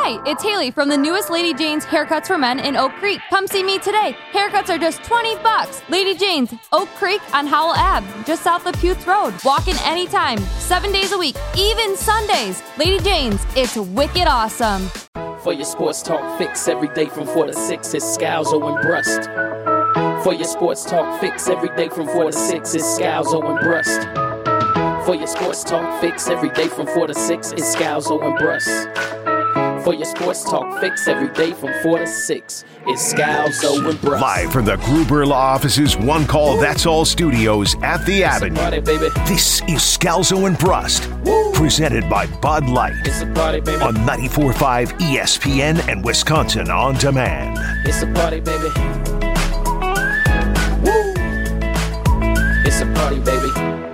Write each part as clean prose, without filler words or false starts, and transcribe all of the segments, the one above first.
Hi, it's Haley from the newest Lady Jane's Haircuts for Men in Oak Creek. Come see me today. Haircuts are just $20. Lady Jane's, Oak Creek on Howell Ave, just south of Putes Road. Walk in anytime, 7 days a week, even Sundays. Lady Jane's, it's wicked awesome. For your sports talk fix every day from 4 to 6, it's Scalzo and Brust. For your sports talk fix every day from 4 to 6, it's Scalzo and Brust. For your sports talk fix every day from 4 to 6, it's Scalzo and Brust. For your sports talk fix every day from 4 to 6, it's Scalzo and Brust. Live from the Gruber Law Office's One Call That's All studios at the Avenue. Party, baby. This is Scalzo and Brust, presented by Bud Light. It's a party, baby. On 94.5 ESPN and Wisconsin On Demand. It's a party, baby. Woo! It's a party, baby.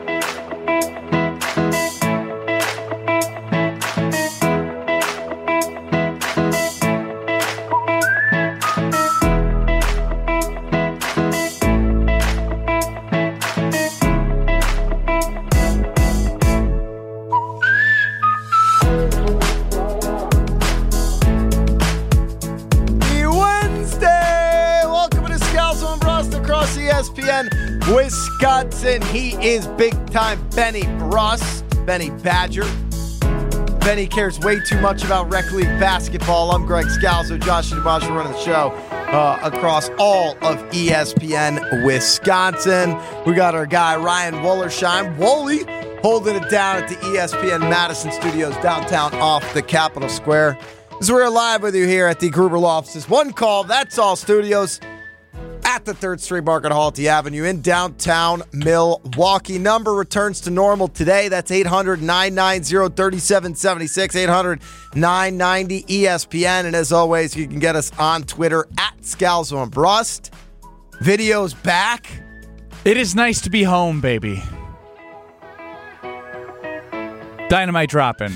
Wisconsin, he is big-time Benny Brust, Benny Badger. Benny cares way too much about rec league basketball. I'm Greg Scalzo, Josh DiMaggio running the show across all of ESPN Wisconsin. We got our guy Ryan Wollersheim, Wooly, holding it down at the ESPN Madison Studios downtown off the Capitol Square. As we're live with you here at the Gruber Law Offices One Call That's All studios at the 3rd Street Market Hall at the Avenue in downtown Milwaukee. Number returns to normal today. That's 800-990-3776, 800-990-ESPN. And as always, you can get us on Twitter at Scalzo and Brust. Video's back. It is nice to be home, baby. Dynamite dropping.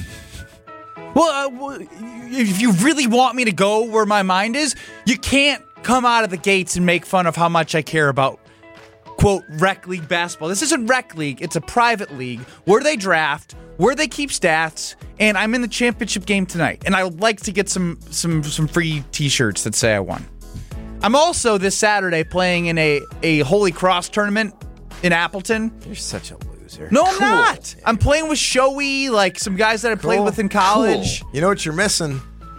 Well, if you really want me to go where my mind is, you can't come out of the gates and make fun of how much I care about, quote, rec league basketball. This isn't rec league. It's a private league where they draft, where they keep stats, and I'm in the championship game tonight. And I would like to get some free t-shirts that say I won. I'm also this Saturday playing in a Holy Cross tournament in Appleton. You're such a loser. No, I'm not. I'm playing with Shoei, like some guys that I played with in college. Cool. You know what you're missing?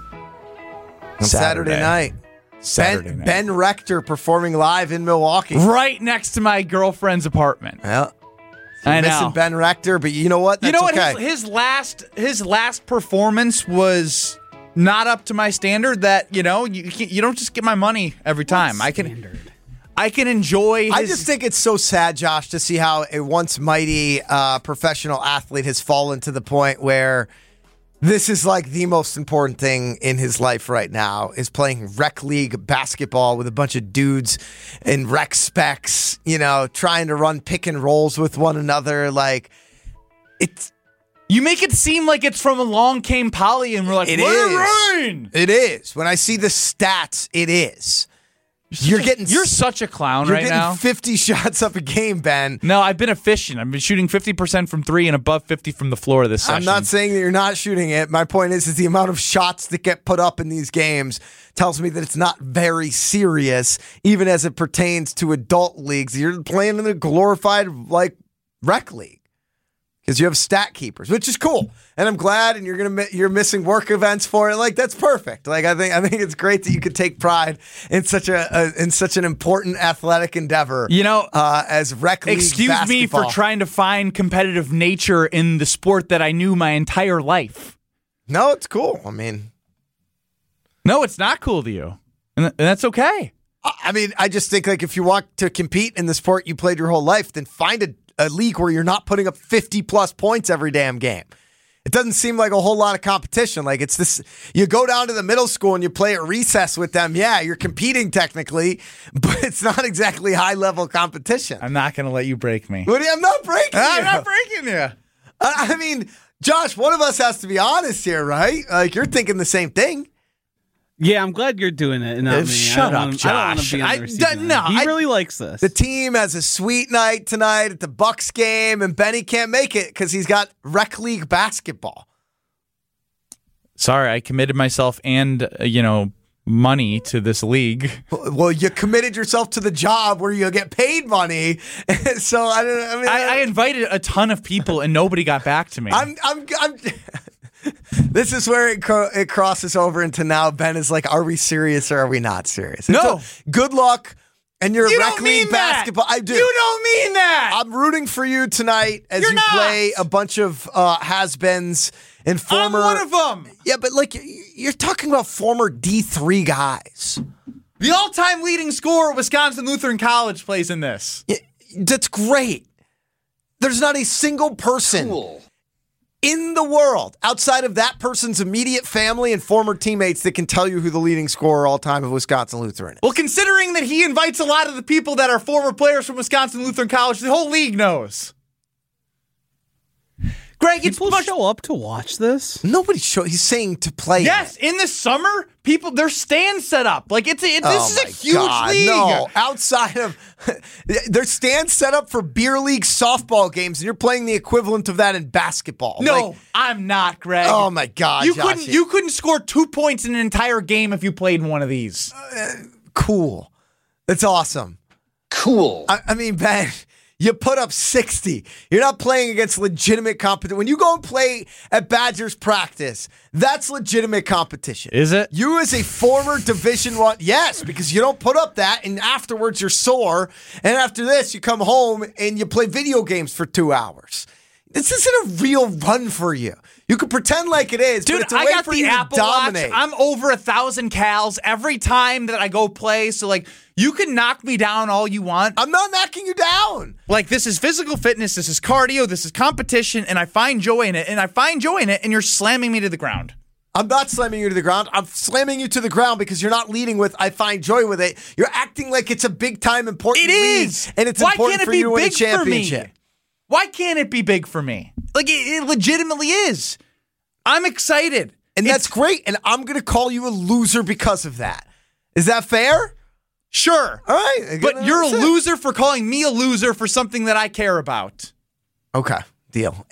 On Saturday night. Ben Rector performing live in Milwaukee. Right next to my girlfriend's apartment. Well, I know. Missing Ben Rector, but you know what? That's okay. His last performance was not up to my standard. That you don't just get my money every time. I can enjoy. I just think it's so sad, Josh, to see how a once mighty professional athlete has fallen to the point where this is like the most important thing in his life right now is playing rec league basketball with a bunch of dudes in rec specs, trying to run pick and rolls with one another. Like, it's. You make it seem like it's from Along Came Polly, and we're like, it is. When I see the stats, it is. You're such a clown right now. You're getting 50 shots up a game, Ben. No, I've been efficient. I've been shooting 50% from three and above 50 from the floor this session. I'm not saying that you're not shooting it. My point is the amount of shots that get put up in these games tells me that it's not very serious, even as it pertains to adult leagues. You're playing in a glorified rec league because you have stat keepers, which is cool. And I'm glad, and you're missing work events for it. Like, that's perfect. Like, I think it's great that you could take pride in such an important athletic endeavor. As rec league excuse basketball. Me for trying to find competitive nature in the sport that I knew my entire life. No, it's cool. I mean, no, it's not cool to you, and that's okay. I mean, I just think if you want to compete in the sport you played your whole life, then find a league where you're not putting up 50 plus points every damn game. It doesn't seem like a whole lot of competition. Like, it's this, you go down to the middle school and you play at recess with them. Yeah, you're competing technically, but it's not exactly high level competition. I'm not going to let you break me. I'm not breaking you. I'm not breaking you. I mean, Josh, one of us has to be honest here, right? Like, you're thinking the same thing. Yeah, I'm glad you're doing it. And not me. Shut up, Josh. I don't want to be on the receiving end. He really likes this. The team has a sweet night tonight at the Bucks game, and Benny can't make it because he's got rec league basketball. sorry, I committed myself and, money to this league. Well, you committed yourself to the job where you get paid money. So I invited a ton of people and nobody got back to me. This is where it crosses over into now Ben is like, are we serious or are we not serious? No. Good luck. And you're rec league basketball. I do. You don't mean that. I'm rooting for you tonight as you play a bunch of has-beens and former. I'm one of them. Yeah, but you're talking about former D3 guys. The all-time leading scorer at Wisconsin Lutheran College plays in this. Yeah, that's great. There's not a single person in the world outside of that person's immediate family and former teammates that can tell you who the leading scorer all time of Wisconsin Lutheran is. Well, considering that he invites a lot of the people that are former players from Wisconsin Lutheran College, the whole league knows. Greg, people show up to watch this? Nobody he's saying to play. Yes, in the summer, there's stands set up. This is a huge league. No, outside of there's stands set up for beer league softball games, and you're playing the equivalent of that in basketball. No, I'm not, Greg. Oh my God, you couldn't score 2 points in an entire game if you played in one of these. Cool, that's awesome. Cool. I mean, Ben. You put up 60. You're not playing against legitimate competition. When you go and play at Badgers practice, that's legitimate competition. Is it? You as a former Division I, yes, because you don't put up that, and afterwards you're sore, and after this you come home and you play video games for 2 hours. This isn't a real run for you. You can pretend like it is, dude, but it's a way got for the you Apple to dominate. Watch. I'm over 1,000 cals every time that I go play, so you can knock me down all you want. I'm not knocking you down. This is physical fitness, this is cardio, this is competition, and I find joy in it, and you're slamming me to the ground. I'm not slamming you to the ground. I'm slamming you to the ground because you're not leading with, I find joy with it. You're acting like it's a big-time important league. It is. And it's important for you to win a championship. Why can't it be big for me? It legitimately is. I'm excited. And that's great. And I'm going to call you a loser because of that. Is that fair? Sure. All right. But you're a loser for calling me a loser for something that I care about. Okay. Deal.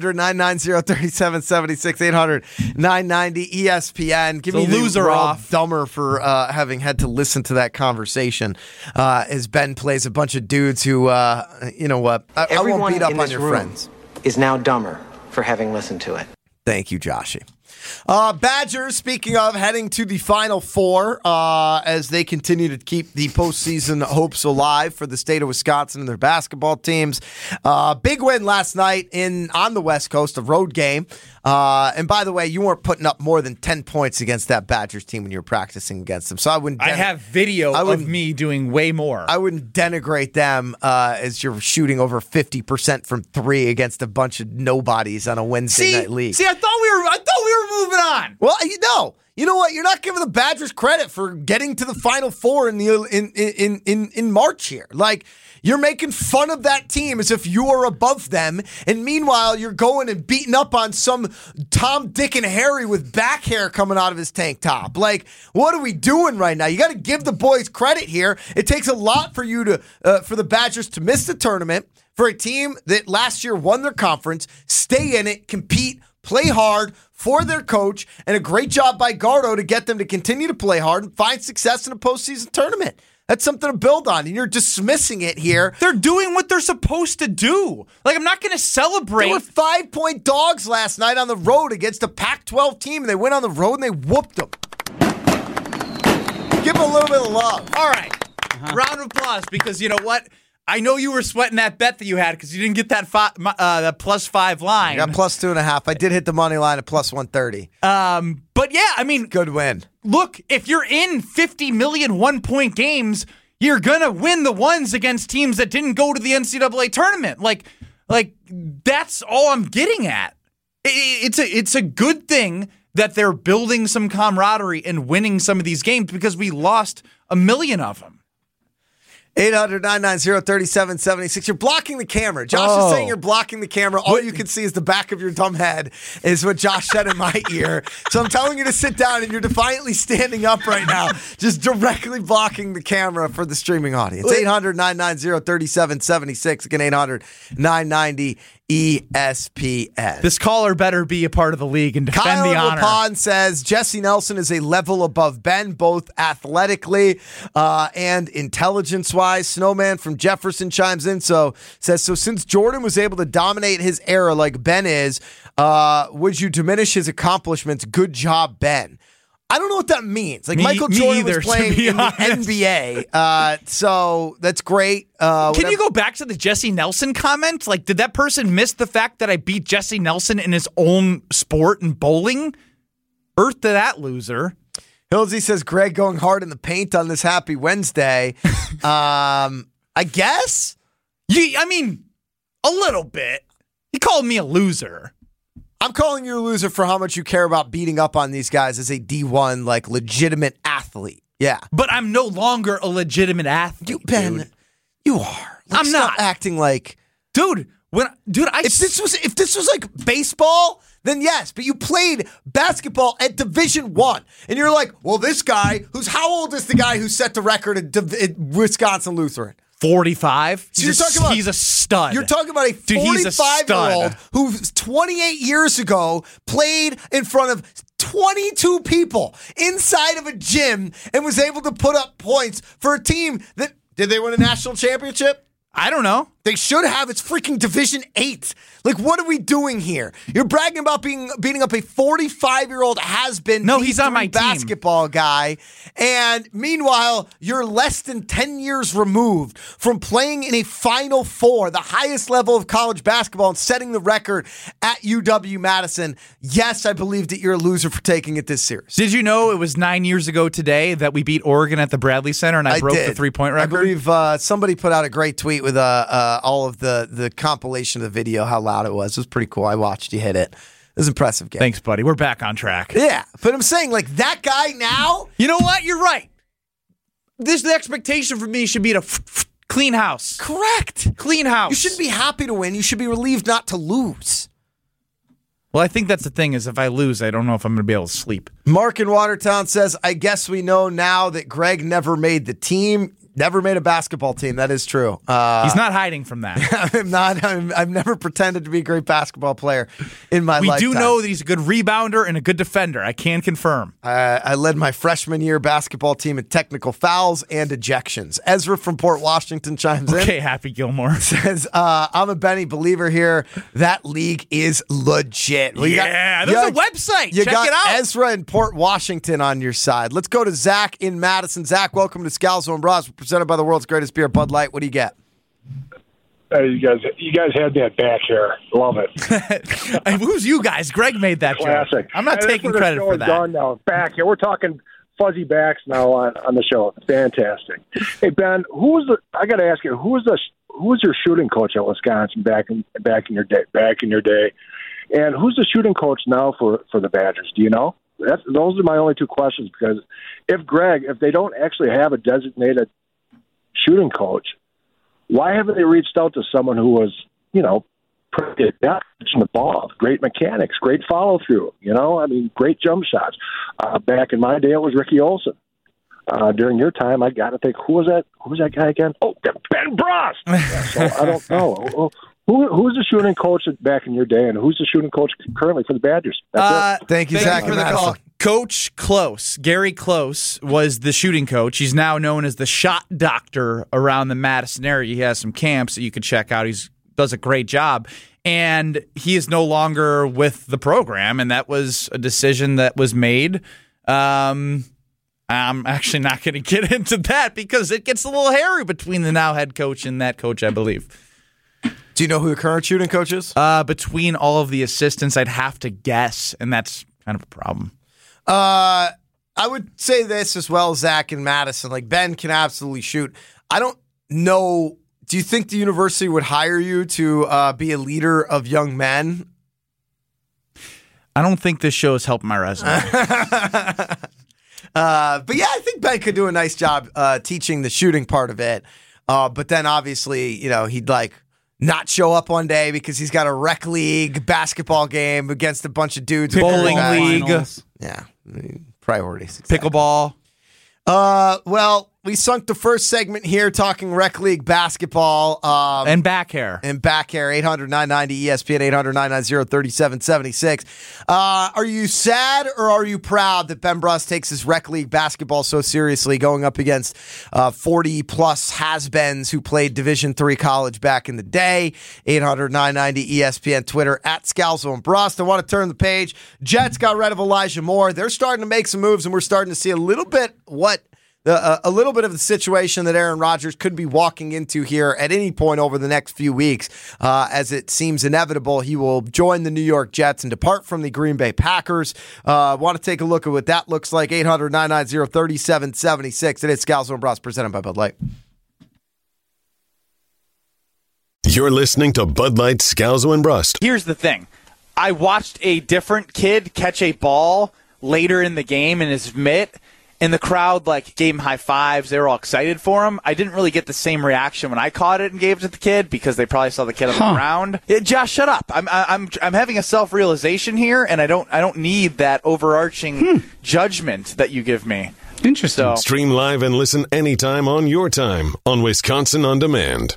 800-990-3776. 800-990-ESPN. Give me the loser off. Dumber for having had to listen to that conversation as Ben plays a bunch of dudes who, you know what? I won't beat up on your friends. Is now dumber for having listened to it. Thank you, Joshy. Badgers, speaking of, heading to the Final Four as they continue to keep the postseason hopes alive for the state of Wisconsin and their basketball teams. Big win last night on the West Coast, a road game. And by the way, you weren't putting up more than 10 points against that Badgers team when you were practicing against them. So I wouldn't. I have video of me doing way more. I wouldn't denigrate them as you're shooting over 50% from three against a bunch of nobodies on a Wednesday night league. See, I thought we were moving on. Well, you know what? You're not giving the Badgers credit for getting to the Final Four in March here. You're making fun of that team as if you are above them, and meanwhile, you're going and beating up on some Tom, Dick, and Harry with back hair coming out of his tank top. What are we doing right now? You got to give the boys credit here. It takes a lot for you to for the Badgers to miss the tournament, for a team that last year won their conference, stay in it, compete, play hard for their coach, and a great job by Gardo to get them to continue to play hard and find success in a postseason tournament. That's something to build on, and you're dismissing it here. They're doing what they're supposed to do. I'm not going to celebrate. They were 5-point dogs last night on the road against a Pac-12 team, and they went on the road and they whooped them. Give them a little bit of love. All right. Round of applause, because you know what? I know you were sweating that bet that you had because you didn't get that +5 line. I got +2.5. I did hit the money line at +130. But yeah, good win. Look, if you're in 50 million 1-point games, you're gonna win the ones against teams that didn't go to the NCAA tournament. That's all I'm getting at. It's a good thing that they're building some camaraderie and winning some of these games because we lost a million of them. 800-990-3776. You're blocking the camera. Josh is saying you're blocking the camera. All you can see is the back of your dumb head is what Josh said in my ear. So I'm telling you to sit down, and you're defiantly standing up right now, just directly blocking the camera for the streaming audience. 800-990-3776. Again, ESPN. This caller better be a part of the league and defend Kyle the honor. Lapon says Jesse Nelson is a level above Ben, both athletically and intelligence-wise. Snowman from Jefferson chimes in, says, so since Jordan was able to dominate his era like Ben is, would you diminish his accomplishments? Good job, Ben. I don't know what that means. Like Michael Jordan was playing in the NBA, so that's great. Can you go back to the Jesse Nelson comment? Like, did that person miss the fact that I beat Jesse Nelson in his own sport in bowling? Earth to that loser. Hillsy says Greg going hard in the paint on this happy Wednesday. I guess. I mean, a little bit. He called me a loser. I'm calling you a loser for how much you care about beating up on these guys as a D1, like, legitimate athlete. Yeah. But I'm no longer a legitimate athlete. You are. I'm not acting like... Dude, if this was like baseball, then yes, but you played basketball at Division I. And you're like, well, this guy, how old is the guy who set the record at Wisconsin Lutheran? 45. So he's a stud. You're talking about a 45-year-old who 28 years ago played in front of 22 people inside of a gym and was able to put up points for a team that... Did they win a national championship? I don't know. They should have. It's freaking Division 8. Like, what are we doing here? You're bragging about beating up a 45-year-old has-been he's on my basketball guy, and meanwhile, you're less than 10 years removed from playing in a Final Four, the highest level of college basketball, and setting the record at UW-Madison. Yes, I believe that you're a loser for taking it this serious. Did you know it was 9 years ago today that we beat Oregon at the Bradley Center, and I broke the three-point record? I believe somebody put out a great tweet with all of the compilation of the video, how loud it was. It was pretty cool. I watched you hit it. It was an impressive game. Thanks, buddy. We're back on track. Yeah, but I'm saying, like, that guy now... You know what? You're right. The expectation for me should be to clean house. Correct. Clean house. You shouldn't be happy to win. You should be relieved not to lose. Well, I think that's the thing is if I lose, I don't know if I'm going to be able to sleep. Mark in Watertown says, I guess we know now that Greg never made the team. Never made a basketball team. That is true. He's not hiding from that. I'm not. I've never pretended to be a great basketball player in my lifetime. We do know that he's a good rebounder and a good defender. I can confirm. I led my freshman year basketball team in technical fouls and ejections. Ezra from Port Washington chimes in. Okay, Happy Gilmore. Says, I'm a Benny believer here. That league is legit. Well, there's a website. You Check got it out. Ezra in Port Washington on your side. Let's go to Zach in Madison. Zach, welcome to Scalzo and Bras. Presented by the world's greatest beer, Bud Light. What do you get? You guys had that back here. Love it. Who's you guys? Greg made that classic. Joke. I'm not taking credit for that. Done now. Back here, we're talking fuzzy backs now on the show. Fantastic. Hey Ben, I got to ask you, who was your shooting coach at Wisconsin back in your day, and who's the shooting coach now for the Badgers? Do you know? Those are my only two questions, because if they don't actually have a designated shooting coach, why haven't they reached out to someone who was, pretty adept in the ball, great mechanics, great follow through, great jump shots. Back in my day, it was Ricky Olsen. During your time, I got to think, who was that guy again? Oh, Ben Bros. So I don't know. Who's the shooting coach back in your day, and who's the shooting coach currently for the Badgers? Thank you, Zach, for the call. Coach Close, Gary Close, was the shooting coach. He's now known as the shot doctor around the Madison area. He has some camps that you could check out. He does a great job. And he is no longer with the program, and that was a decision that was made. I'm actually not going to get into that because it gets a little hairy between the now head coach and that coach, I believe. Do you know who the current shooting coach is? Between all of the assistants, I'd have to guess, and that's kind of a problem. I would say this as well, Zach and Madison. Like, Ben can absolutely shoot. I don't know. Do you think the university would hire you to be a leader of young men? I don't think this show has helped my resume. But yeah, I think Ben could do a nice job teaching the shooting part of it. But then obviously, he'd not show up one day because he's got a rec league basketball game against a bunch of dudes. Bowling league. Yeah. Priorities. Exactly. Pickleball. Well, we sunk the first segment here talking rec league basketball. And back hair. 800-990-ESPN, 800-990-3776. Are you sad or are you proud that Ben Brust takes his rec league basketball so seriously, going up against 40-plus has-beens who played Division III college back in the day? 800-990-ESPN, Twitter, at Scalzo and Brust. I want to turn the page. Jets got rid of Elijah Moore. They're starting to make some moves, and we're starting to see a little bit of the situation that Aaron Rodgers could be walking into here at any point over the next few weeks, as it seems inevitable he will join the New York Jets and depart from the Green Bay Packers. Want to take a look at what that looks like. 800-990-3776. It is Scalzo and Brust, presented by Bud Light. You're listening to Bud Light, Scalzo and Brust. Here's the thing. I watched a different kid catch a ball later in the game in his mitt, and the crowd gave him high fives. They were all excited for him. I didn't really get the same reaction when I caught it and gave it to the kid because they probably saw the kid on the ground. Josh, shut up! I'm having a self-realization here, and I don't need that overarching judgment that you give me. Interesting. Stream live and listen anytime on your time on Wisconsin On Demand.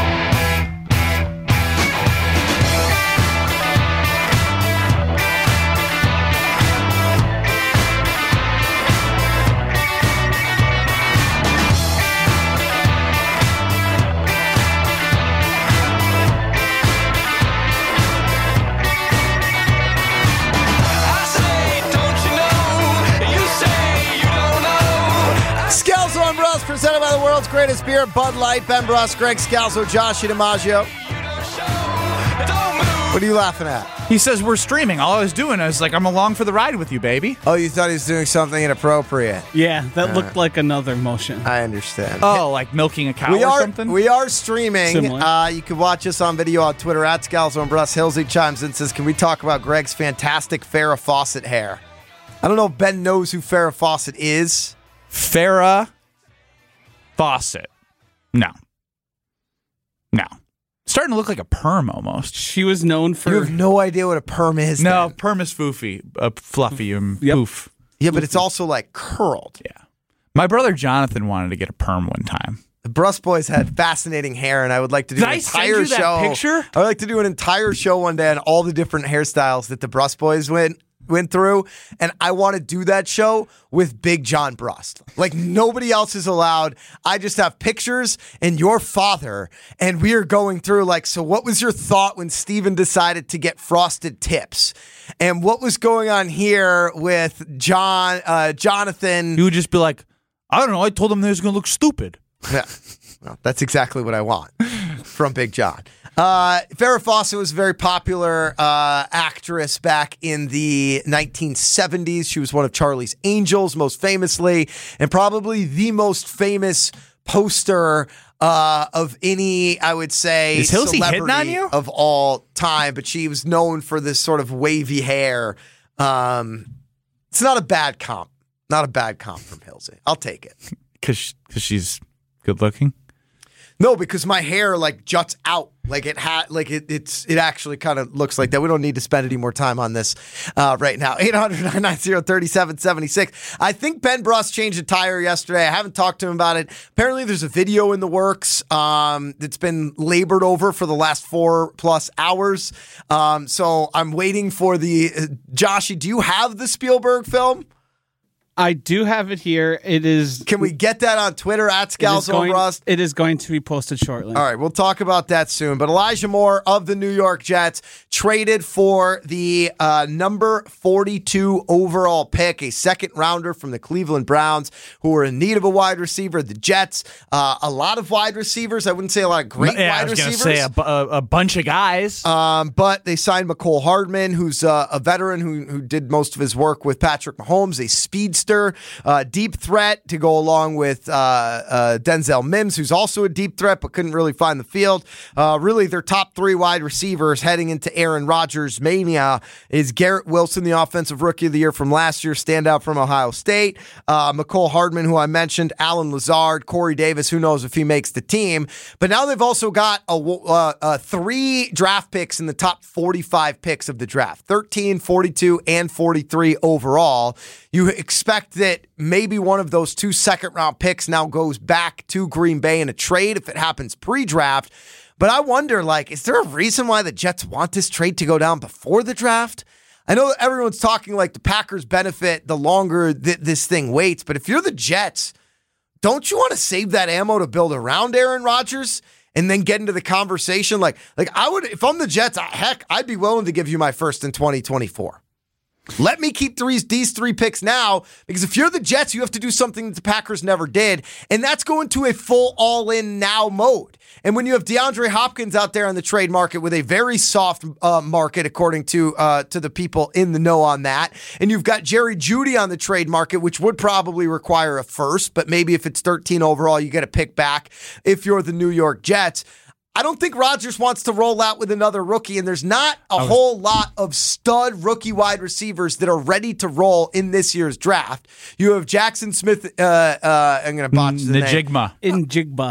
Presented by the world's greatest beer, Bud Light. Ben Brust, Greg Scalzo, Josh DiMaggio. What are you laughing at? He says we're streaming. All I was doing, I was like, I'm along for the ride with you, baby. Oh, you thought he was doing something inappropriate. Yeah, that looked like another motion. I understand. Oh, like milking a cow or something? We are streaming. Similar. You can watch us on video on Twitter, at Scalzo and Brust. Hillsy chimes in and says, can we talk about Greg's fantastic Farrah Fawcett hair? I don't know if Ben knows who Farrah Fawcett is. Farrah Fawcett. No. Starting to look like a perm almost. She was known for... You have no idea what a perm is. No, then. perm is foofy, fluffy, and Yep. poof. Yeah, but it's also curled. Yeah. My brother Jonathan wanted to get a perm one time. The Brust Boys had fascinating hair, and I would like to do an entire show. Picture? I would like to do an entire show one day on all the different hairstyles that the Brust Boys went through, and I want to do that show with Big John Brust. Nobody else is allowed. I just have pictures and your father, and we are going through so what was your thought when Steven decided to get frosted tips? And what was going on here with Jonathan? You would just be like, I don't know, I told him they was going to look stupid. Yeah. Well, that's exactly what I want from Big John. Farrah Fawcett was a very popular actress back in the 1970s. She was one of Charlie's Angels, most famously, and probably the most famous poster of any, I would say, Is Hilsey hitting on celebrity you? of all time. But she was known for this sort of wavy hair. It's not a bad comp. Not a bad comp from Hilsey. I'll take it. Because she's good looking? No, because my hair juts out. It actually kind of looks like that. We don't need to spend any more time on this right now. 800-990-3776. I think Ben Brust changed a tire yesterday. I haven't talked to him about it. Apparently there's a video in the works that's been labored over for the last 4+ hours. So I'm waiting for the Joshy, do you have the Spielberg film? I do have it here. It is. Can we get that on Twitter at Scalzo and Brust? It is going to be posted shortly. All right, we'll talk about that soon. But Elijah Moore of the New York Jets traded for the number 42 overall pick, a second rounder from the Cleveland Browns, who were in need of a wide receiver. The Jets, a lot of wide receivers. I wouldn't say a lot of great wide receivers. I was going to say a bunch of guys. But they signed McCole Hardman, who's a veteran who did most of his work with Patrick Mahomes, a speedster. Deep threat to go along with Denzel Mims, who's also a deep threat but couldn't really find the field. Really, their top 3 wide receivers heading into Aaron Rodgers mania is Garrett Wilson, the offensive rookie of the year from last year, standout from Ohio State. McCole Hardman, who I mentioned, Alan Lazard, Corey Davis, who knows if he makes the team. But now they've also got 3 draft picks in the top 45 picks of the draft, 13, 42, and 43 overall. You expect suspect that maybe one of those 2 second-round picks now goes back to Green Bay in a trade if it happens pre-draft. But I wonder, is there a reason why the Jets want this trade to go down before the draft? I know everyone's talking like the Packers benefit the longer this thing waits, but if you're the Jets, don't you want to save that ammo to build around Aaron Rodgers and then get into the conversation? Like I would, if I'm the Jets, heck, I'd be willing to give you my first in 2024. Let me keep these 3 picks now, because if you're the Jets, you have to do something that the Packers never did, and that's going to a full all-in now mode. And when you have DeAndre Hopkins out there on the trade market with a very soft market, according to the people in the know on that, and you've got Jerry Jeudy on the trade market, which would probably require a first, but maybe if it's 13 overall, you get a pick back if you're the New York Jets. I don't think Rodgers wants to roll out with another rookie, and there's not a whole lot of stud rookie wide receivers that are ready to roll in this year's draft. You have Jackson Smith, I'm going to botch the name.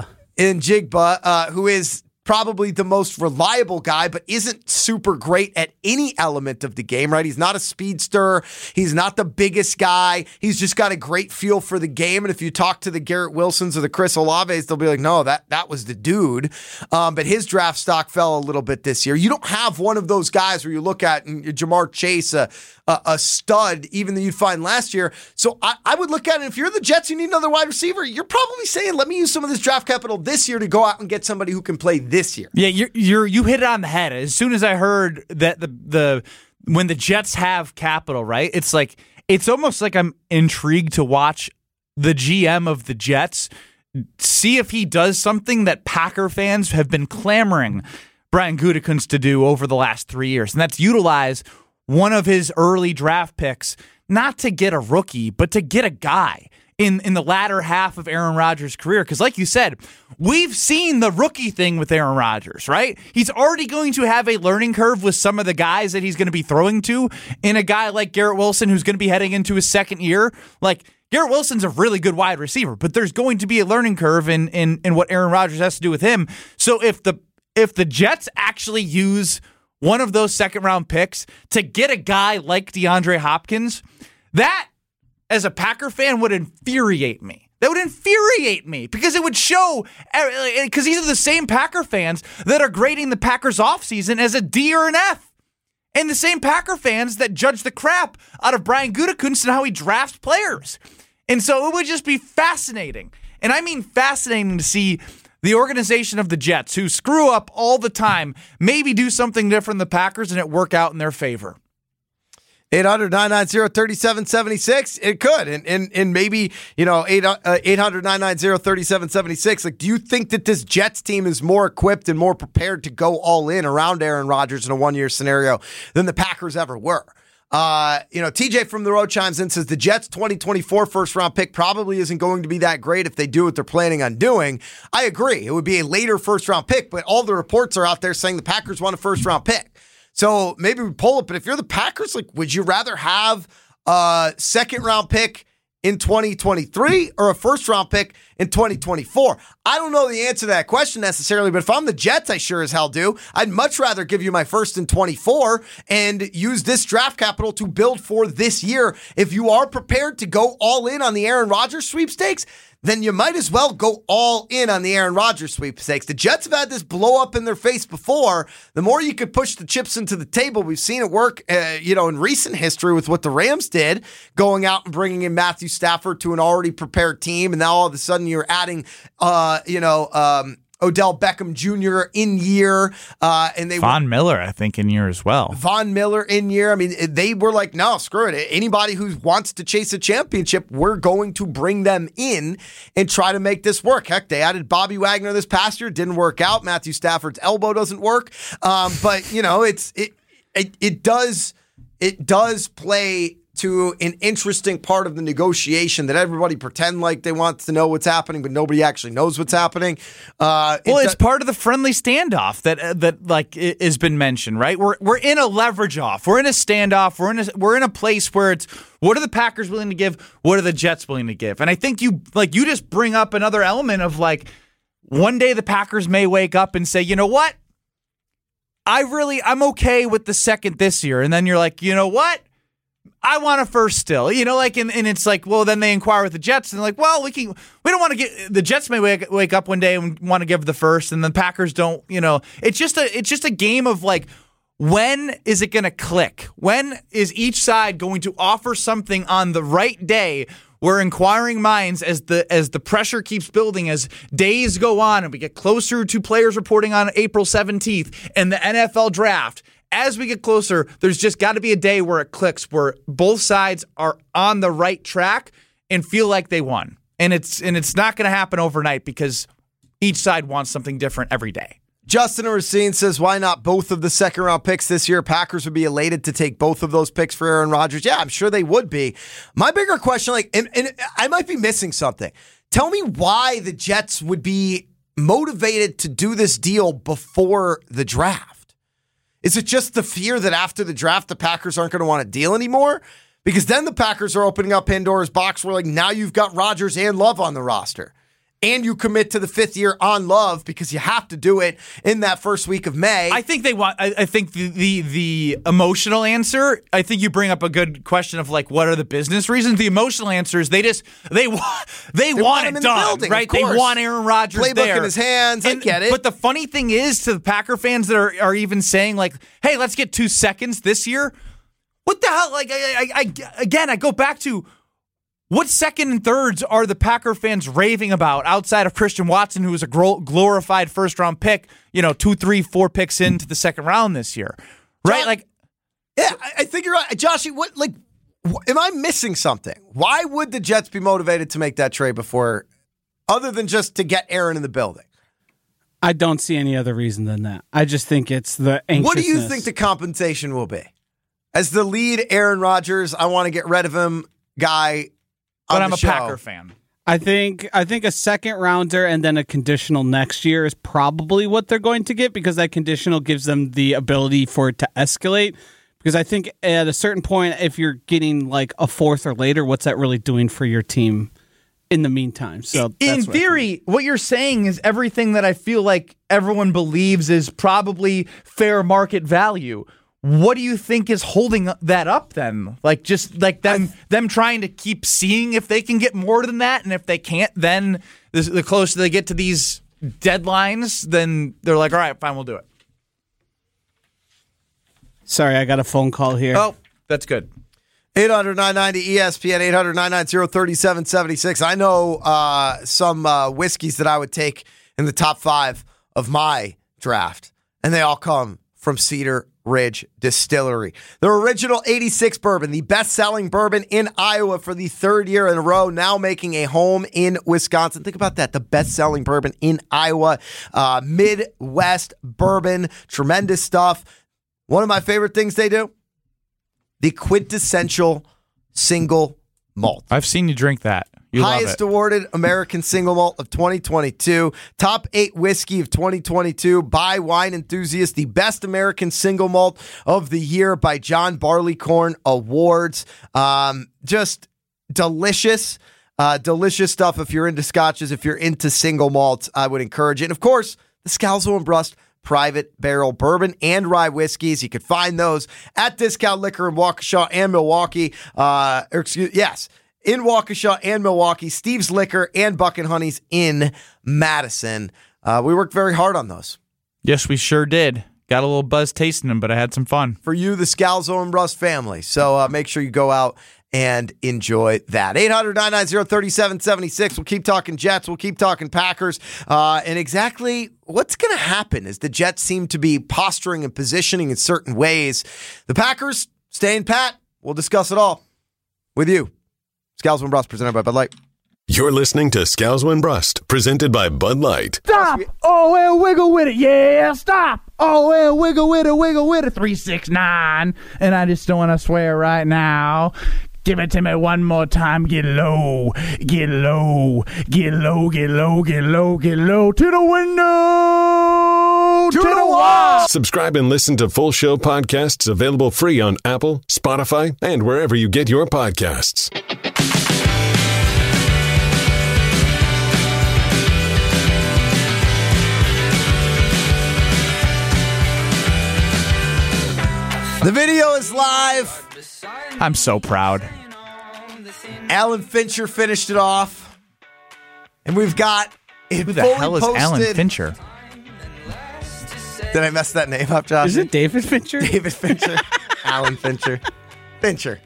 Njigba, who is probably the most reliable guy, but isn't super great at any element of the game, right? He's not a speedster. He's not the biggest guy. He's just got a great feel for the game. And if you talk to the Garrett Wilsons or the Chris Olaves, they'll be like, no, that was the dude. But his draft stock fell a little bit this year. You don't have one of those guys where you look at Jamar Chase, a stud, even that you'd find last year. So I would look at it. If you're the Jets, you need another wide receiver. You're probably saying, let me use some of this draft capital this year to go out and get somebody who can play this year. Yeah, you hit it on the head. As soon as I heard that when the Jets have capital, right? It's almost like I'm intrigued to watch the GM of the Jets see if he does something that Packer fans have been clamoring Brian Gutekunst to do over the last 3 years, and that's utilize one of his early draft picks, not to get a rookie, but to get a guy in the latter half of Aaron Rodgers' career. Because like you said, we've seen the rookie thing with Aaron Rodgers, right? He's already going to have a learning curve with some of the guys that he's going to be throwing to, in a guy like Garrett Wilson, who's going to be heading into his second year. Garrett Wilson's a really good wide receiver, but there's going to be a learning curve in what Aaron Rodgers has to do with him. So if the Jets actually use one of those second-round picks to get a guy like DeAndre Hopkins, that, as a Packer fan, would infuriate me. That would infuriate me, because it would show, because these are the same Packer fans that are grading the Packers offseason as a D or an F. And the same Packer fans that judge the crap out of Brian Gutekunst and how he drafts players. And so it would just be fascinating. And I mean fascinating to see the organization of the Jets, who screw up all the time, maybe do something different than the Packers and it work out in their favor. 800-990-3776. It could. And maybe, 800-990-3776. Do you think that this Jets team is more equipped and more prepared to go all in around Aaron Rodgers in a one-year scenario than the Packers ever were? TJ from the road chimes in and says the Jets 2024 first round pick probably isn't going to be that great if they do what they're planning on doing. I agree. It would be a later first round pick, but all the reports are out there saying the Packers want a first round pick. So maybe we pull it, but if you're the Packers, would you rather have a second round pick in 2023 or a first round pick in 2024? I don't know the answer to that question necessarily, but if I'm the Jets, I sure as hell do. I'd much rather give you my first in 24 and use this draft capital to build for this year. If you are prepared to go all in on the Aaron Rodgers sweepstakes, then you might as well go all in on the Aaron Rodgers sweepstakes. The Jets have had this blow up in their face before. The more you could push the chips into the table, we've seen it work, in recent history with what the Rams did, going out and bringing in Matthew Stafford to an already prepared team, and now all of a sudden you're adding, Odell Beckham Jr. in year, and Von Miller, I think, in year as well. Von Miller in year. I mean, they were like, no, screw it. Anybody who wants to chase a championship, we're going to bring them in and try to make this work. Heck, they added Bobby Wagner this past year. Didn't work out. Matthew Stafford's elbow doesn't work. But it does play to an interesting part of the negotiation that everybody pretend like they want to know what's happening, but nobody actually knows what's happening. It's part of the friendly standoff that has been mentioned, right? We're in a leverage off. We're in a standoff. We're in a place where it's, what are the Packers willing to give? What are the Jets willing to give? And I think you just bring up another element of one day the Packers may wake up and say, you know what? I'm okay with the second this year. And then you're like, you know what? I want a first still, you know, like, and it's like, well, then they inquire with the Jets, and they're like, well, we don't want to get the Jets may wake up one day and want to give the first, and the Packers don't, you know. It's just a game of like, when is it going to click? When is each side going to offer something on the right day? We're inquiring minds as the pressure keeps building, as days go on and we get closer to players reporting on April 17th and the NFL draft. As we get closer, there's just got to be a day where it clicks, where both sides are on the right track and feel like they won. And it's not going to happen overnight because each side wants something different every day. Justin Racine says, why not both of the second-round picks this year? Packers would be elated to take both of those picks for Aaron Rodgers. Yeah, I'm sure they would be. My bigger question, and I might be missing something. Tell me why the Jets would be motivated to do this deal before the draft. Is it just the fear that after the draft, the Packers aren't going to want to deal anymore? Because then the Packers are opening up Pandora's box where, like, now you've got Rodgers and Love on the roster. And you commit to the 5th year on Love because you have to do it in that first week of May. I think they want. I think the emotional answer. I think you bring up a good question of like, what are the business reasons? The emotional answer is they want it done, right? They want Aaron Rodgers playbook there in his hands. I get it. But the funny thing is, to the Packer fans that are even saying like, "Hey, let's get 2 seconds this year." What the hell? Like, I go back to. What second and thirds are the Packer fans raving about outside of Christian Watson, who was a glorified first-round pick, 2, 3, 4 picks into the second round this year, right? Yeah, I think you're right. Joshy, am I missing something? Why would the Jets be motivated to make that trade before, other than just to get Aaron in the building? I don't see any other reason than that. I just think it's the anxiousness. What do you think the compensation will be? As the lead Aaron Rodgers, I want to get rid of him guy. But I'm a Packer fan. I think a second rounder and then a conditional next year is probably what they're going to get, because that conditional gives them the ability for it to escalate. Because I think at a certain point, if you're getting like a 4th or later, what's that really doing for your team in the meantime? So in theory, what you're saying is everything that I feel like everyone believes is probably fair market value. What do you think is holding that up then? Like, just like them trying to keep seeing if they can get more than that, and if they can't, then the closer they get to these deadlines, then they're like, all right, fine, we'll do it. Sorry, I got a phone call here. Oh, that's good. 800-990-ESPN, 800-990-3776. I know some whiskeys that I would take in the top 5 of my draft, and they all come from Cedar Ridge Distillery. Their original 86 bourbon, the best-selling bourbon in Iowa for the 3rd year in a row, now making a home in Wisconsin. Think about that, the best-selling bourbon in Iowa. Midwest bourbon, tremendous stuff. One of my favorite things they do, the quintessential single malt. I've seen you drink that. You highest awarded American single malt of 2022. Top 8 whiskey of 2022 by Wine Enthusiast. The best American single malt of the year by John Barleycorn Awards. Just delicious. Delicious stuff. If you're into scotches, if you're into single malts, I would encourage it. And of course, the Scalzo and Brust private barrel bourbon and rye whiskeys. You can find those at Discount Liquor in Waukesha and Milwaukee. In Waukesha and Milwaukee, Steve's Liquor and Buck and Honey's in Madison. We worked very hard on those. Yes, we sure did. Got a little buzz tasting them, but I had some fun. For you, the Scalzo and Rust family. So make sure you go out and enjoy that. 800-990-3776. We'll keep talking Jets. We'll keep talking Packers. And exactly what's going to happen as the Jets seem to be posturing and positioning in certain ways. The Packers staying pat. We'll discuss it all with you. Scalzo and Brust, presented by Bud Light. You're listening to Scalzo and Brust, presented by Bud Light. Stop! Oh, and wiggle with it. Yeah, stop! Oh, and wiggle with it, 369. And I just don't want to swear right now. Give it to me one more time. Get low, get low, get low, get low, get low, get low. To the window, to the wall. Subscribe and listen to full show podcasts available free on Apple, Spotify, and wherever you get your podcasts. The video is live. I'm so proud. Alan Fincher finished it off. And we've got it. Who the hell is Alan Fincher? Did I mess that name up, Josh? Is it David Fincher? David Fincher. Alan Fincher. Fincher.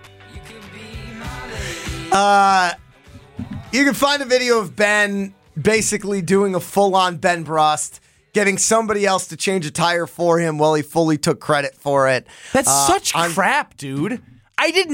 You can find a video of Ben basically doing a full-on Ben Brust, getting somebody else to change a tire for him while he fully took credit for it. That's such crap, dude. I did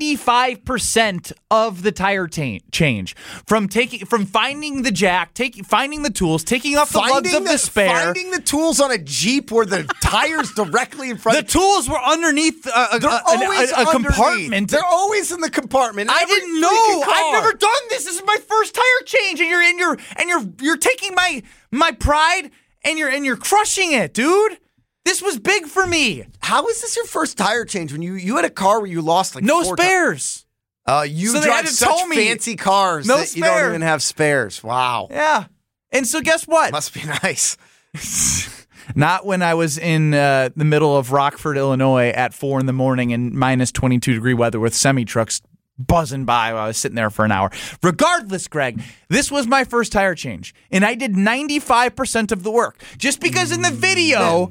95% of the tire change from finding the jack, finding the tools, taking off the lugs of the spare, finding the tools on a Jeep where the tire's directly in front. The tools were underneath a compartment. They're always in the compartment. I didn't know. I've never done this. This is my first tire change, and you're taking my pride and you're crushing it, dude. This was big for me. How is this your first tire change when you had a car where you lost like no spares? You drive such fancy cars that you don't even have spares. Wow. Yeah. And so guess what? Must be nice. Not when I was in the middle of Rockford, Illinois at 4 a.m. in minus 22-degree weather with semi-trucks buzzing by while I was sitting there for an hour. Regardless, Greg, this was my first tire change, and I did 95% of the work. Just because in the video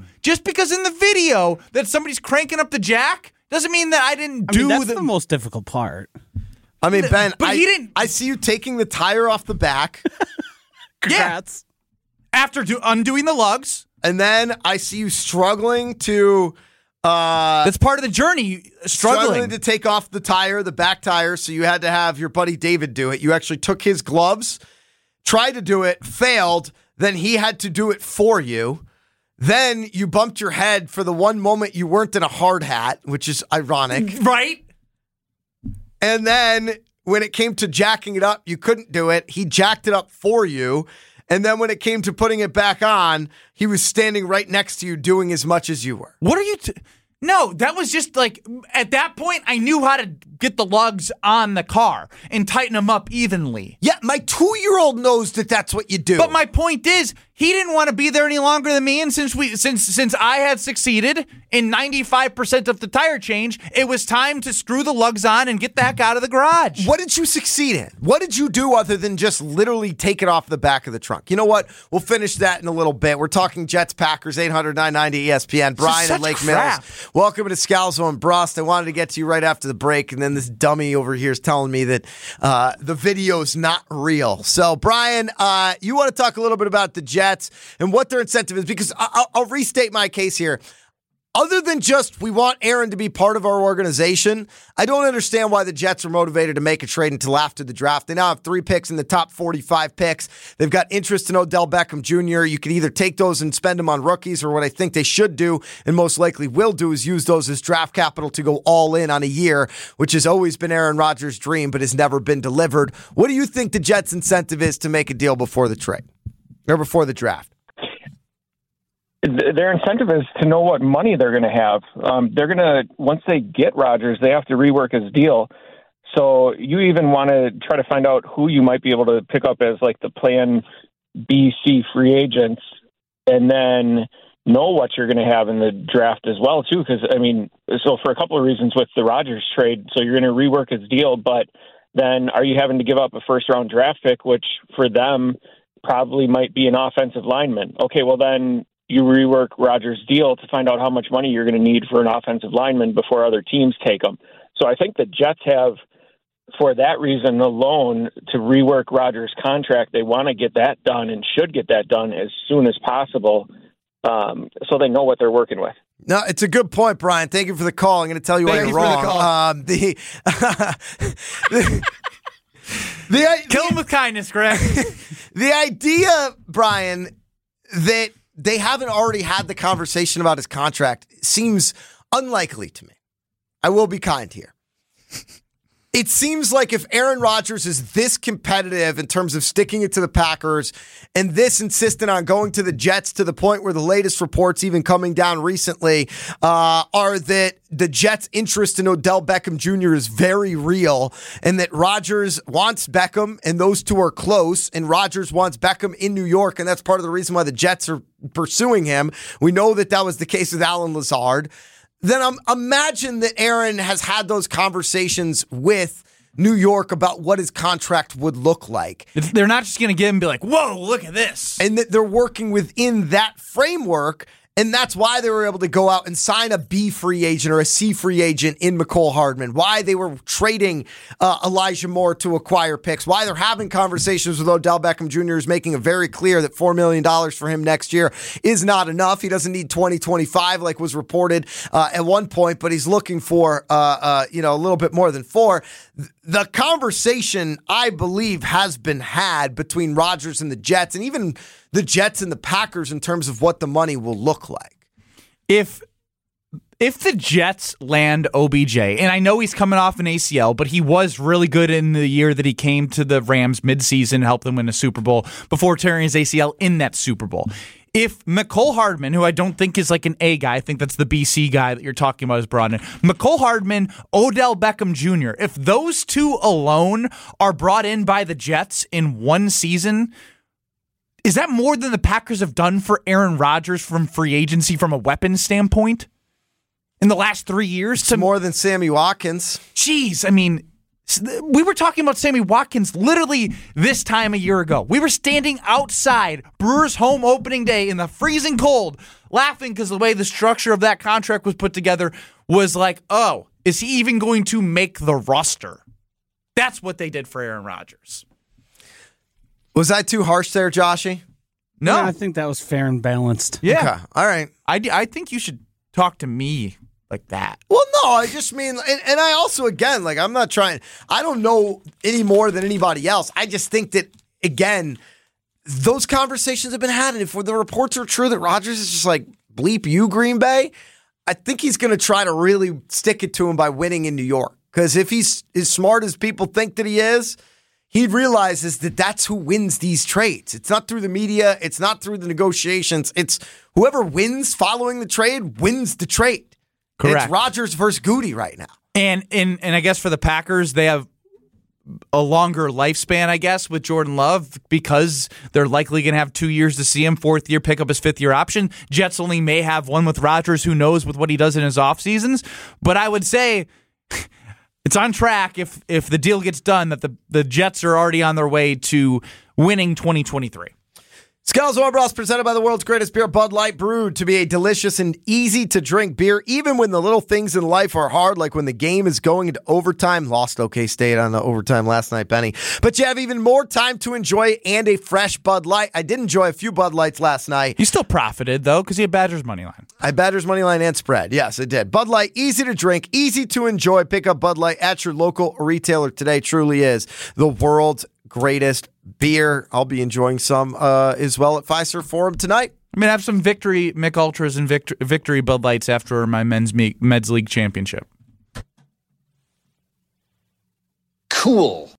that somebody's cranking up the jack doesn't mean that I didn't do that's the most difficult part. I mean, Ben, but he didn't. I see you taking the tire off the back. Congrats. Yeah. After undoing the lugs. And then I see you struggling to... that's part of the journey, struggling to take off the tire, the back tire, so you had to have your buddy David do it. You actually took his gloves, tried to do it, failed, then he had to do it for you. Then you bumped your head for the one moment you weren't in a hard hat, which is ironic. Right? And then when it came to jacking it up, you couldn't do it. He jacked it up for you. And then when it came to putting it back on, he was standing right next to you doing as much as you were. What are you... No, that was just like, at that point, I knew how to get the lugs on the car and tighten them up evenly. Yeah, my 2-year-old knows that that's what you do. But my point is, he didn't want to be there any longer than me, and since I had succeeded in 95% of the tire change, it was time to screw the lugs on and get the heck out of the garage. What did you succeed in? What did you do other than just literally take it off the back of the trunk? You know what? We'll finish that in a little bit. We're talking Jets, Packers, 800-990 ESPN. Brian and Lake Mills. Welcome to Scalzo and Brust. I wanted to get to you right after the break, and then this dummy over here is telling me that the video's not real. So, Brian, you want to talk a little bit about the Jets and what their incentive is, because I'll restate my case here. Other than just we want Aaron to be part of our organization, I don't understand why the Jets are motivated to make a trade until after the draft. They now have 3 picks in the top 45 picks. They've got interest in Odell Beckham Jr. You can either take those and spend them on rookies, or what I think they should do and most likely will do is use those as draft capital to go all in on a year, which has always been Aaron Rodgers' dream but has never been delivered. What do you think the Jets' incentive is to make a deal before the trade or before the draft? Their incentive is to know what money they're going to have. They're going to, once they get Rodgers, they have to rework his deal. So you even want to try to find out who you might be able to pick up as like the plan B, C free agents, and then know what you're going to have in the draft as well, too. Because, I mean, so for a couple of reasons with the Rodgers trade, so you're going to rework his deal, but then are you having to give up a first-round draft pick, which for them probably might be an offensive lineman? Okay, well then you rework Rodgers' deal to find out how much money you're going to need for an offensive lineman before other teams take them. So I think the Jets have, for that reason alone, to rework Rodgers' contract. They want to get that done and should get that done as soon as possible, so they know what they're working with. No, it's a good point, Brian. Thank you for the call. I'm going to tell you why you're wrong. Kill him with kindness, Greg. The idea, Brian, that they haven't already had the conversation about his contract seems unlikely to me. I will be kind here. It seems like if Aaron Rodgers is this competitive in terms of sticking it to the Packers and this insistent on going to the Jets to the point where the latest reports even coming down recently are that the Jets' interest in Odell Beckham Jr. is very real and that Rodgers wants Beckham and those two are close and Rodgers wants Beckham in New York and that's part of the reason why the Jets are pursuing him. We know that that was the case with Allen Lazard. then imagine that Aaron has had those conversations with New York about what his contract would look like. They're not just going to give him and be like, whoa, look at this. And that they're working within that framework. And that's why they were able to go out and sign a B free agent or a C free agent in McCole Hardman, why they were trading Elijah Moore to acquire picks, why they're having conversations with Odell Beckham Jr., who's making it very clear that $4 million for him next year is not enough. He doesn't need 2025 like was reported at one point, but he's looking for a little bit more than $4. The conversation, I believe, has been had between Rodgers and the Jets, and even the Jets and the Packers in terms of what the money will look like. If the Jets land OBJ, and I know he's coming off an ACL, but he was really good in the year that he came to the Rams midseason and helped them win a Super Bowl before tearing his ACL in that Super Bowl. If McCole Hardman, who I don't think is like an A guy, I think that's the BC guy that you're talking about, is brought in. McCole Hardman, Odell Beckham Jr., if those two alone are brought in by the Jets in one season, is that more than the Packers have done for Aaron Rodgers from free agency from a weapons standpoint in the last 3 years? It's more than Sammy Watkins. Jeez, I mean, we were talking about Sammy Watkins literally this time a year ago. We were standing outside Brewers home opening day in the freezing cold, laughing because the way the structure of that contract was put together was like, oh, is he even going to make the roster? That's what they did for Aaron Rodgers. Was I too harsh there, Joshy? No. Yeah, I think that was fair and balanced. Yeah. Okay. All right. I think you should talk to me like that. Well, no, I just mean, and I also, again, like, I'm not trying, I don't know any more than anybody else. I just think that, again, those conversations have been had, and if the reports are true that Rodgers is just like, bleep you, Green Bay, I think he's going to try to really stick it to him by winning in New York. Because if he's as smart as people think that he is, he realizes that that's who wins these trades. It's not through the media. It's not through the negotiations. It's whoever wins following the trade wins the trade. Correct. It's Rodgers versus Goody right now. And I guess for the Packers, they have a longer lifespan, I guess, with Jordan Love because they're likely going to have 2 years to see him, fourth year, pick up his fifth year option. Jets only may have one with Rodgers, who knows with what he does in his off seasons. But I would say it's on track if the deal gets done that the Jets are already on their way to winning 2023. Scalzo and Ross, presented by the world's greatest beer, Bud Light, brewed to be a delicious and easy-to-drink beer, even when the little things in life are hard, like when the game is going into overtime. Lost OK State on the overtime last night, Benny. But you have even more time to enjoy and a fresh Bud Light. I did enjoy a few Bud Lights last night. You still profited, though, because you had Badgers money line. I had Badgers money line and spread. Yes, it did. Bud Light, easy to drink, easy to enjoy. Pick up Bud Light at your local retailer today. Truly is the world's greatest beer. I'll be enjoying some as well at Fiserv Forum tonight. I'm going to have some Victory Mick Ultras and Victory Bud Lights after my Meds League championship. Cool.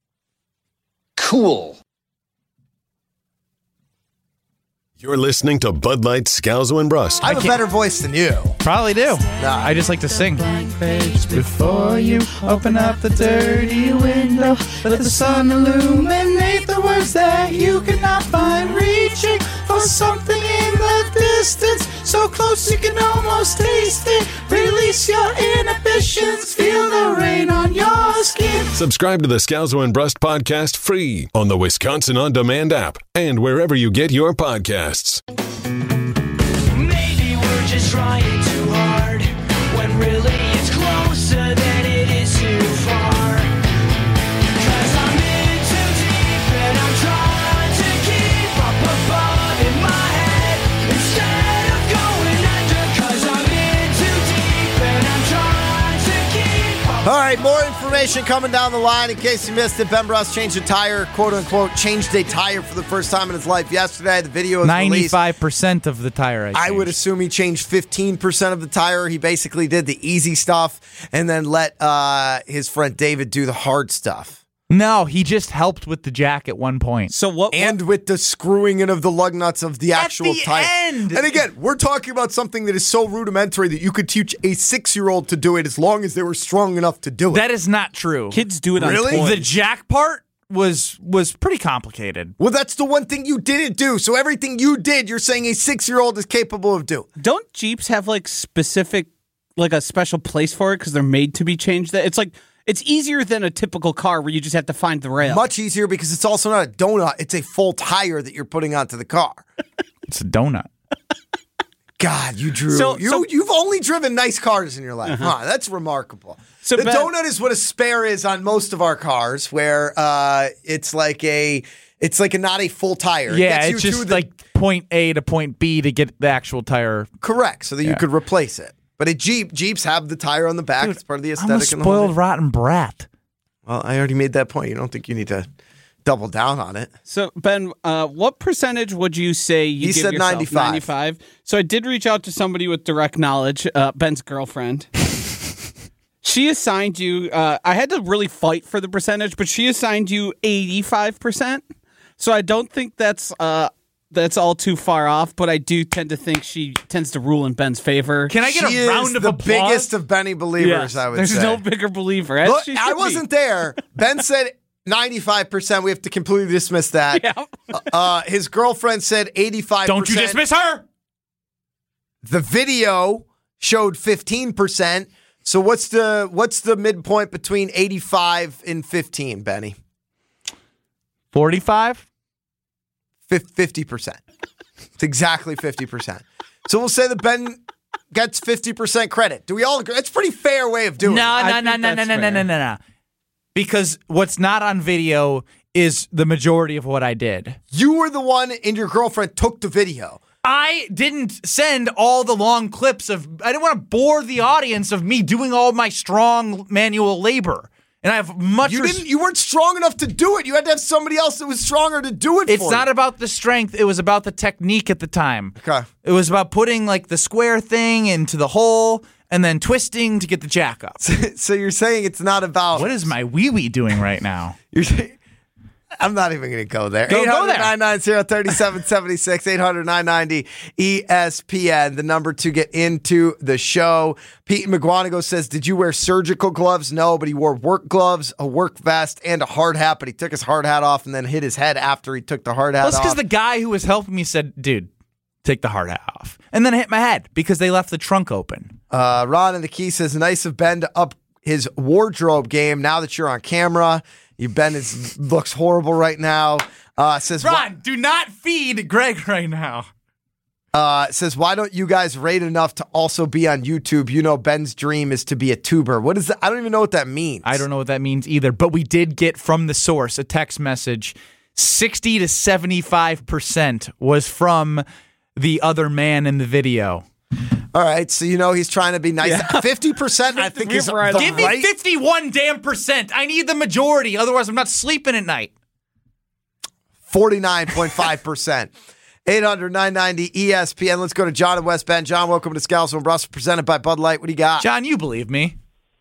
You're listening to Bud Light, Scalzo, and Brust. I have a better voice than you. Probably do. Nah. I just like to sing. Before you open up the dirty window, let the sun illuminate the words that you cannot find. Reaching for something in the distance, so close you can almost taste it. Release your inhibitions, feel the rain on your skin. Subscribe to the Scalzo and Brust podcast free on the Wisconsin On Demand app and wherever you get your podcasts. Maybe we're just trying too hard when really it's closer than it is too far. 'Cause I'm in too deep and I'm trying to keep up above in my head instead of going under. 'Cause I'm in too deep and I'm trying to keep up. All right, more information coming down the line. In case you missed it, Ben Brust changed a tire, quote unquote, changed a tire for the first time in his life yesterday. The video was 95% of the tire I would assume he changed 15% of the tire. He basically did the easy stuff and then let his friend David do the hard stuff. No, he just helped with the jack at one point. So what? And with the screwing in of the lug nuts of the actual tire. End. And again, we're talking about something that is so rudimentary that you could teach a 6-year-old to do it as long as they were strong enough to do it. That is not true. Kids do it on Really? toys. The jack part was pretty complicated. Well, that's the one thing you didn't do. So everything you did, you're saying a 6-year-old is capable of doing. Don't Jeeps have like specific like a special place for it because they're made to be changed. It's like it's easier than a typical car where you just have to find the rail. Much easier because it's also not a donut. It's a full tire that you're putting onto the car. It's a donut. God, you Drew. You've only driven nice cars in your life. Huh, that's remarkable. So the donut is what a spare is on most of our cars, where it's like not a full tire. Yeah, it it's gets you just to the, like point A to point B to get the actual tire. Correct, so that you could replace it. But Jeeps have the tire on the back. Dude, it's part of the I'm a aesthetic. And the whole spoiled, thing. rotten brat. Well, I already made that point. You don't think you need to double down on it? So, Ben, what percentage would you say you He give said yourself? 95. 95. So I did reach out to somebody with direct knowledge, Ben's girlfriend. She assigned you, I had to really fight for the percentage, but she assigned you 85%. So I don't think that's all too far off, but I do tend to think she tends to rule in Ben's favor. Can I get She a round is of the applause? biggest of Benny believers, Yes, I would there's say. no bigger believer. as Look, she I should wasn't be. there. Ben said 95%. We have to completely dismiss that. Yeah. His girlfriend said 85%. Don't you dismiss her? The video showed 15%. So what's the midpoint between 85 and 15, Benny? 45? 50%. It's exactly 50%. So we'll say that Ben gets 50% credit. Do we all agree? That's a pretty fair way of doing it. No. Because what's not on video is the majority of what I did. You were the one and your girlfriend took the video. I didn't send all the long clips of. I didn't want to bore the audience of me doing all my strong manual labor. And I have much. You weren't strong enough to do it. You had to have somebody else that was stronger to do it for you. It's not about the strength. It was about the technique at the time. Okay. It was about putting like the square thing into the hole and then twisting to get the jack up. So you're saying it's not about. What is my wee-wee doing right now? You're saying. I'm not even going to go there. Go there. 800-990-3776, 800-990-ESPN, the number to get into the show. Pete McGuanago says, did you wear surgical gloves? No, but he wore work gloves, a work vest, and a hard hat, but he took his hard hat off and then hit his head after he took the hard hat That's off. because the guy who was helping me said, dude, take the hard hat off. And then I hit my head because they left the trunk open. Ron in the Key says, nice of Ben to up his wardrobe game now that you're on camera. Ben looks horrible right now. Says Ron, do not feed Greg right now. Says, why don't you guys rate enough to also be on YouTube? You know, Ben's dream is to be a tuber. What is that? I don't even know what that means. I don't know what that means either, but we did get from the source a text message. 60 to 75% was from the other man in the video. All right, so you know he's trying to be nice. 50%, I think, is right. Give me 51 damn percent. I need the majority. Otherwise, I'm not sleeping at night. 49.5%. 800-990-ESPN. Let's go to John in West Bend. John, welcome to Scalzo and Russ, presented by Bud Light. What do you got? John, you believe me.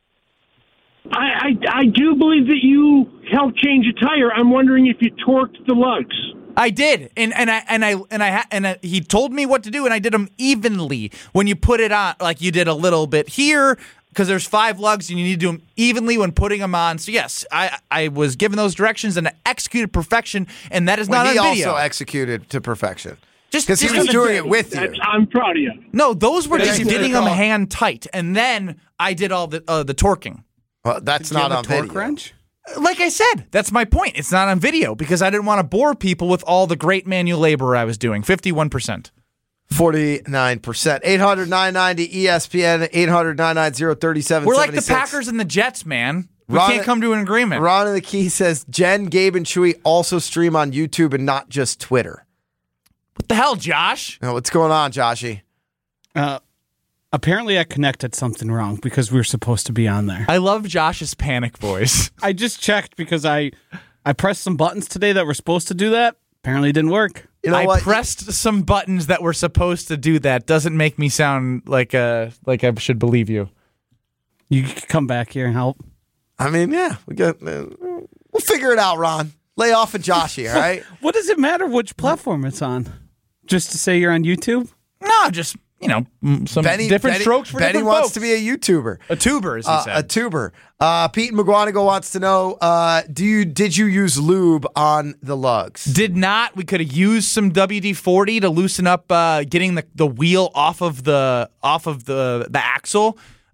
I do believe that you helped change a tire. I'm wondering if you torqued the lugs. I did, and he told me what to do, and I did them evenly. When you put it on, like you did a little bit here, because there's 5 lugs, and you need to do them evenly when putting them on. So yes, I was given those directions and I executed perfection, and that is not on he video. also executed to perfection. Just because he was doing it with you. I'm proud of you. No, those were just Thank you. getting them hand tight, and then I did all the torquing. Well, that's Did you not have on a torque video. wrench? Like I said, that's my point. It's not on video because I didn't want to bore people with all the great manual labor I was doing. 51%. 49%. 800-990-ESPN, 800-990-3776. We're like the Packers and the Jets, man. We can't come to an agreement. Ron in the Key says, Jen, Gabe, and Chewy also stream on YouTube and not just Twitter. What the hell, Josh? Now, what's going on, Joshy? Apparently I connected something wrong because we were supposed to be on there. I love Josh's panic voice. I just checked because I pressed some buttons today that were supposed to do that. Apparently it didn't work. You know I what? pressed some buttons that were supposed to do that. Doesn't make me sound like I should believe you. You can come back here and help. I mean, yeah, we'll figure it out, Ron. Lay off of Joshy, all right? What does it matter which platform it's on? Just to say you're on YouTube? No, just, some different strokes for Benny different wants folks. to be a YouTuber. A tuber, as he said. A tuber. Pete McGuanago wants to know, did you use lube on the lugs? Did not. We could have used some WD-40 to loosen up getting the wheel off of the axle.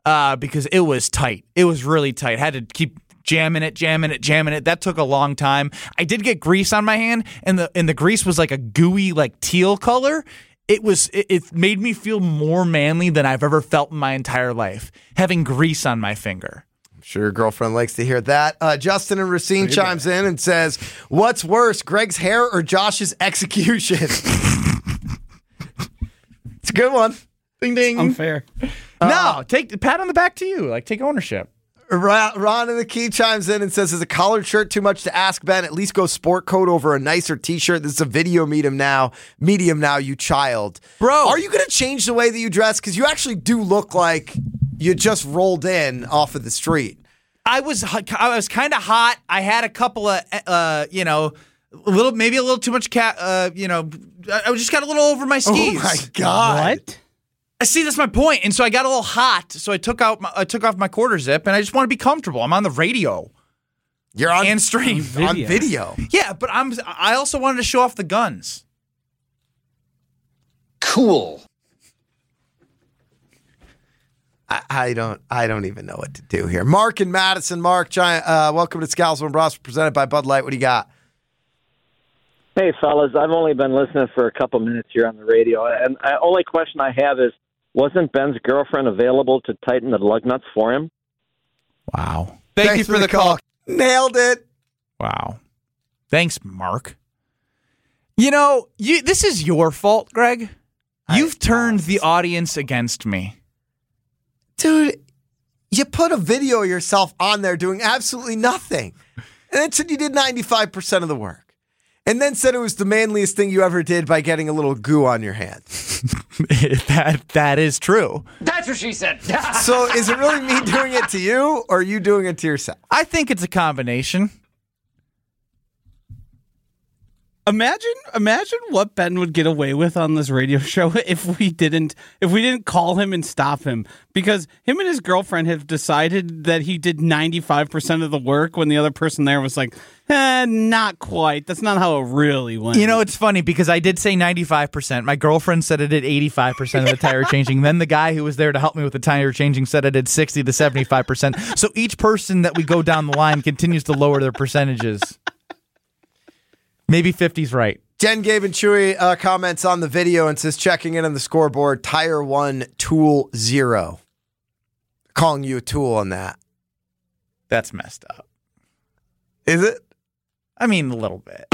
because it was tight. It was really tight. Had to keep jamming it. That took a long time. I did get grease on my hand, and the grease was like a gooey, like teal color. It made me feel more manly than I've ever felt in my entire life, having grease on my finger. I'm sure your girlfriend likes to hear that. Justin and Racine chimes in and says, "What's worse, Greg's hair or Josh's execution?" It's a good one. Ding ding. Unfair. No, take the pat on the back to you. Like, take ownership. Ron in the key chimes in and says, "Is a collared shirt too much to ask, Ben? At least go sport coat over a nicer t-shirt. This is a video medium now, you child." Bro. Are you going to change the way that you dress? Because you actually do look like you just rolled in off of the street. I was kind of hot. I had a couple of, maybe a little too much I just got a little over my skis. Oh my God. What? See, that's my point. And so I got a little hot, so I took off my quarter zip, and I just want to be comfortable. I'm on the radio. You're on and stream on video. Yeah, but I also wanted to show off the guns. Cool. I don't even know what to do here. Mark and Madison. Mark, welcome to Scalzo and Brust, presented by Bud Light. What do you got? Hey, fellas, I've only been listening for a couple minutes here on the radio, and the only question I have is, wasn't Ben's girlfriend available to tighten the lug nuts for him? Wow. Thank you for the call. Nailed it. Wow. Thanks, Mark. This is your fault, Greg. You've turned the audience against me. Dude, you put a video of yourself on there doing absolutely nothing. And then said you did 95% of the work. And then said it was the manliest thing you ever did by getting a little goo on your hand. That is true. That's what she said. So is it really me doing it to you, or are you doing it to yourself? I think it's a combination. Imagine what Ben would get away with on this radio show if we didn't call him and stop him, because him and his girlfriend have decided that he did 95% of the work when the other person there was like, not quite. That's not how it really went. It's funny because I did say 95%. My girlfriend said I did 85% of the tire changing. Then the guy who was there to help me with the tire changing said I did 60 to 75%. So each person that we go down the line continues to lower their percentages. Maybe 50's right. Jen, Gabe, and Chewy comments on the video and says, checking in on the scoreboard, Tire 1, Tool 0. Calling you a tool on that. That's messed up. Is it? I mean, a little bit.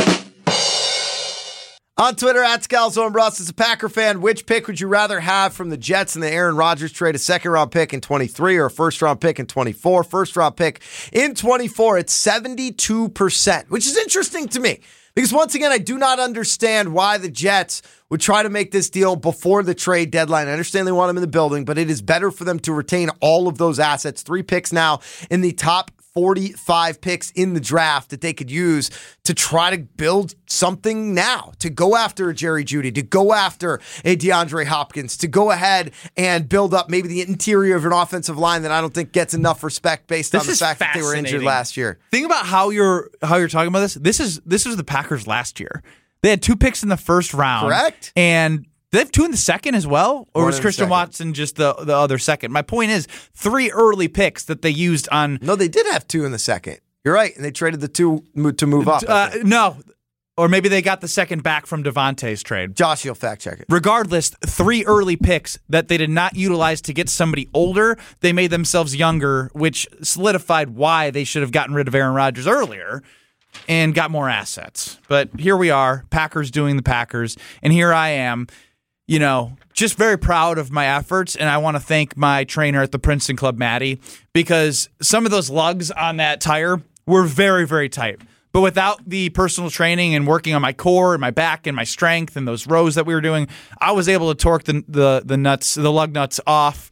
On Twitter, at Scalzo and Brust, as a Packer fan, which pick would you rather have from the Jets in the Aaron Rodgers trade? A second-round pick in 23 or a first-round pick in 24? First-round pick in 24, it's 72%, which is interesting to me. Because once again, I do not understand why the Jets would try to make this deal before the trade deadline. I understand they want him in the building, but it is better for them to retain all of those assets. 3 picks now in the top 45 picks in the draft that they could use to try to build something now, to go after a Jerry Jeudy, to go after a DeAndre Hopkins, to go ahead and build up maybe the interior of an offensive line that I don't think gets enough respect based on the fact that they were injured last year. Think about how you're talking about this. This was the Packers last year. They had 2 picks in the first round. Correct. And they have 2 in the second as well? Or was Christian second. Watson just the other second? My point is 3 early picks that they used on... No, they did have 2 in the second. You're right. And they traded the 2 to move up. No. Or maybe they got the second back from Devontae's trade. Josh, you'll fact check it. Regardless, 3 early picks that they did not utilize to get somebody older. They made themselves younger, which solidified why they should have gotten rid of Aaron Rodgers earlier and got more assets. But here we are, Packers doing the Packers. And here I am, just very proud of my efforts, and I want to thank my trainer at the Princeton Club, Maddie, because some of those lugs on that tire were very, very tight. But without the personal training and working on my core and my back and my strength and those rows that we were doing, I was able to torque the lug nuts off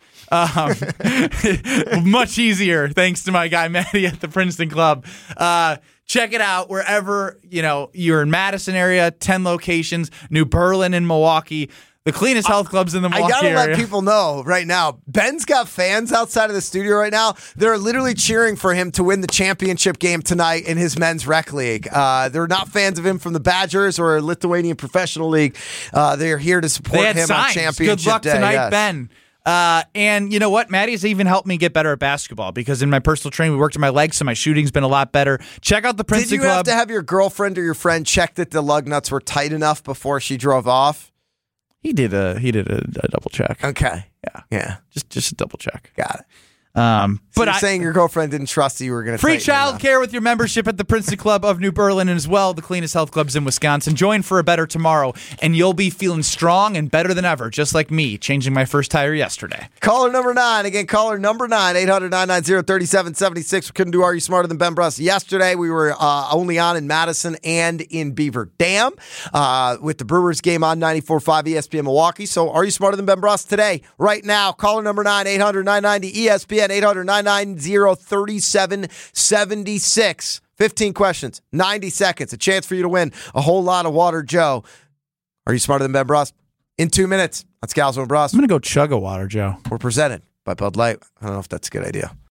much easier thanks to my guy Maddie at the Princeton Club. Check it out wherever you're in Madison area, 10 locations, New Berlin and Milwaukee. The cleanest health clubs in the Milwaukee area. I gotta let people know right now, Ben's got fans outside of the studio right now. They're literally cheering for him to win the championship game tonight in his men's rec league. They're not fans of him from the Badgers or Lithuanian Professional League. They're here to support him signs. on championship Good luck day. tonight, yes. Ben. And you know what? Maddie's even helped me get better at basketball because in my personal training, we worked on my legs, so my shooting's been a lot better. Check out the Princely Did you have Club. to have your girlfriend or your friend check that the lug nuts were tight enough before she drove off? He did a double check. Okay. Yeah. Just a double check. Got it. But you're saying your girlfriend didn't trust that you were going to free child care with your membership at the Princely Club of New Berlin, and as well the cleanest health clubs in Wisconsin. Join for a better tomorrow, and you'll be feeling strong and better than ever, just like me, changing my first tire yesterday. Caller number 9. Again, caller number 9, 800-990-3776. We couldn't do Are You Smarter Than Ben Bruss yesterday. We were only on in Madison and in Beaver Dam with the Brewers game on 94.5 ESPN Milwaukee. So Are You Smarter Than Ben Bruss today, right now? Caller number 9, 800-990-ESPN, 800-990-3776. 15 questions, 90 seconds, a chance for you to win a whole lot of water, Joe. Are You Smarter Than Ben Bruss? In 2 minutes on Scalzo and Bruss. I'm going to go chug a water, Joe. We're presented by Bud Light. I don't know if that's a good idea.